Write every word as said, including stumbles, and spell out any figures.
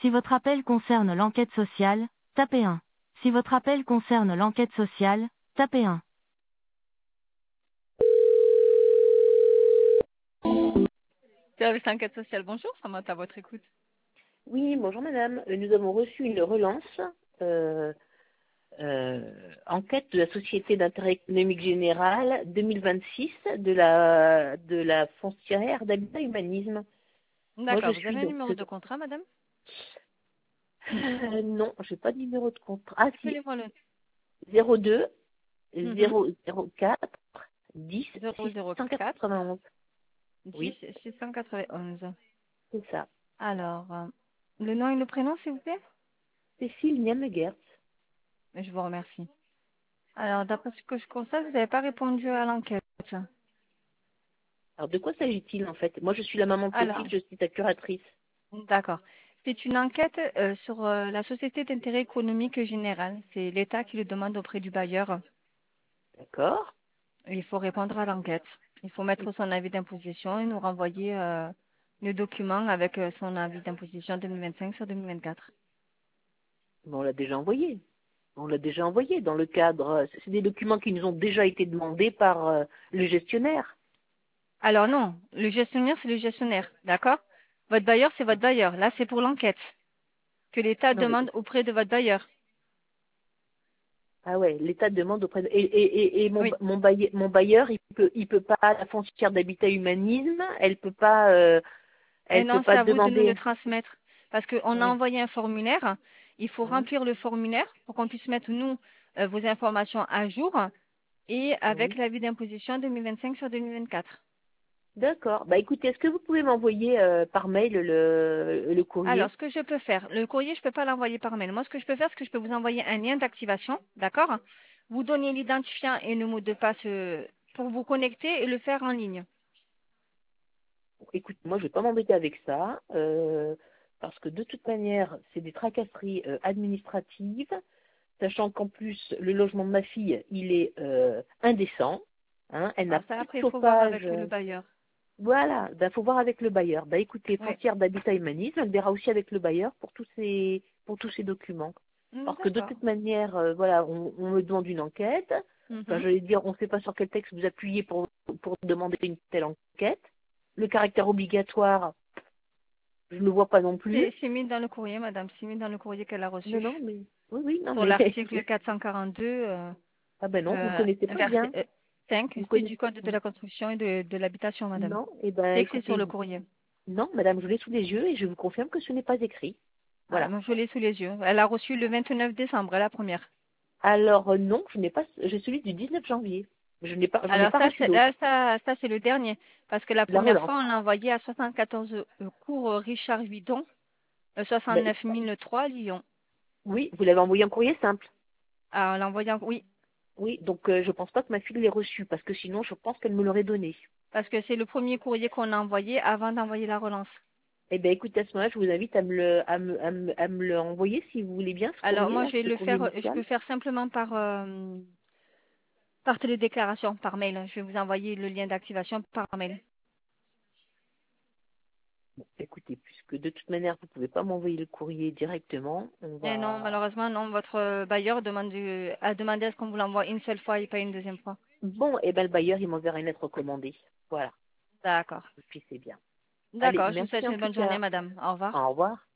Si votre appel concerne l'enquête sociale, tapez un. Si votre appel concerne l'enquête sociale, tapez un. Service enquête sociale, bonjour, ça m'a à votre écoute. Oui, bonjour madame. Euh, Nous avons reçu une relance, euh, euh, enquête de la Société d'intérêt économique général deux mille vingt-six de la, de la foncière d'habitat humanisme. Moi je D'accord, vous suis avez un donc... numéro de contrat, madame? Euh, non, j'ai pas de numéro de contrat. Ah si, Appelez-moi le zéro deux Mhm. zéro zéro quatre dix zéro six zéro cent quatre quatre-vingt-onze. dix Oui, six cent quatre-vingt-onze. c'est ça. Alors, euh, le nom et le prénom, s'il vous plaît? Cécile Niameguertz. Je vous remercie. Alors, d'après ce que je constate, vous n'avez pas répondu à l'enquête. Alors de quoi s'agit-il en fait? Moi je suis la maman de Alors, Cécile, je suis ta curatrice. d'accord. C'est une enquête euh, sur euh, la Société d'intérêt économique général. C'est l'État qui le demande auprès du bailleur. D'accord? Il faut répondre à l'enquête. Il faut mettre son avis d'imposition et nous renvoyer euh, le document avec euh, son avis d'imposition deux mille vingt-cinq sur deux mille vingt-quatre. Mais on l'a déjà envoyé. On l'a déjà envoyé dans le cadre. C'est des documents qui nous ont déjà été demandés par euh, le gestionnaire. Alors non, le gestionnaire, c'est le gestionnaire, d'accord? Votre bailleur, c'est votre bailleur. Là, c'est pour l'enquête que l'État Non, mais- demande auprès de votre bailleur. ah ouais, l'État demande auprès de... Et, et, et, et mon, Oui. mon, bailleur, mon bailleur, il peut, il peut pas, la foncière d'habitat humanisme, elle peut pas, euh, Et elle peut non, c'est pas à vous de nous le demander. transmettre. Parce qu'on a Oui. envoyé un formulaire. Il faut Hum, remplir le formulaire pour qu'on puisse mettre, nous, euh, vos informations à jour et avec oui. l'avis d'imposition deux mille vingt-cinq sur deux mille vingt-quatre. D'accord. Bah écoutez, est-ce que vous pouvez m'envoyer euh, par mail le, le Alors, courrier? ce que je peux faire, le courrier, je ne peux pas l'envoyer par mail. Moi, ce que je peux faire, c'est que je peux vous envoyer un lien d'activation, d'accord? Vous donner l'identifiant et le mot de passe euh, pour vous connecter et le faire en ligne. Écoute, moi je vais pas m'embêter avec ça, euh, parce que de toute manière, c'est des tracasseries euh, administratives. Sachant qu'en plus, le logement de ma fille, il est euh, indécent. Hein, elle n'a Alors ça, plus de après, il faut voir chauffage. avec le euh, bailleur. Voilà, ben faut voir avec le bailleur. Ben écoutez, Oui. foncière d'habitat humanisme, elle verra aussi avec le bailleur pour tous ces pour tous ces documents. Hmm, Parce que de d'accord. toute manière, euh, voilà, on, on me demande une enquête. Enfin, Mhm. j'allais dire, on ne sait pas sur quel texte vous appuyez pour pour demander une telle enquête. Le caractère obligatoire, je ne le vois pas non plus. C'est c'est mis dans le courrier, madame. C'est mis dans le courrier qu'elle a Non, reçu. non, mais oui, oui, non, Sur mais l'article quatre cent quarante-deux, euh, ah ben non, vous ne euh, connaissez pas verset bien. euh, cinq, Vous c'est du connaissez. code de la construction et de, de l'habitation, madame. Non, eh ben, C'est écrit sur écoutez, le courrier. non, madame, je l'ai sous les yeux et je vous confirme que ce n'est pas écrit. Ah, Voilà. moi, je l'ai sous les yeux. Elle a reçu le vingt-neuf décembre, la première. Alors, euh, non, je n'ai pas, j'ai celui du dix-neuf janvier. Je n'ai pas, j'en ai Alors pas ça, reçu c'est, là, d'autres. ça, ça c'est le dernier. Parce que la La première relance. fois, on l'a envoyé à soixante-quatorze euh, cours Richard Huidon, euh, Ben, soixante-neuf mille trois, Lyon. oui, vous l'avez envoyé en courrier simple. Ah, on l'a envoyé en... Oui, Oui, donc euh, je pense pas que ma fille l'ait reçu parce que sinon, je pense qu'elle me l'aurait donné. parce que c'est le premier courrier qu'on a envoyé avant d'envoyer la relance. Eh ben, écoutez, à ce moment-là, je vous invite à me le, à me, à me, à me le envoyer si vous voulez bien, ce Alors courrier moi, là, je vais ce le courrier faire, je initial. peux faire simplement par, euh, par télédéclaration, par mail. Je vais vous envoyer le lien d'activation par mail. Bon, écoutez, puisque de toute manière, vous pouvez pas m'envoyer le courrier directement, on Et non, va. malheureusement, non. Votre euh, bailleur demande, du- a demandé à ce qu'on vous l'envoie une seule fois et pas une deuxième fois. Bon, eh ben, le bailleur, il m'enverra une lettre recommandée. Voilà. D'accord. Et puis c'est bien. Allez, D'accord, je vous souhaite merci en une tout bonne journée, cas. madame. Au revoir. Au revoir.